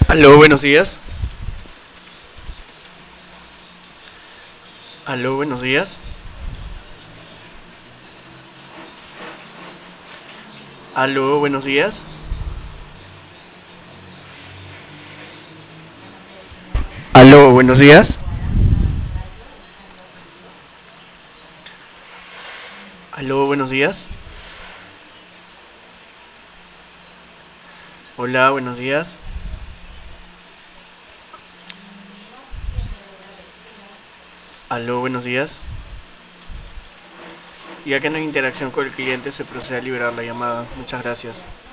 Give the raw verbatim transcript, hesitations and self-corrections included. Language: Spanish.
Aló, buenos días. Aló, buenos días. Aló, buenos días. Aló, buenos días. Aló, buenos días. Hola, buenos días. Aló, buenos días. Ya que no hay interacción con el cliente, se procede a liberar la llamada. Muchas gracias.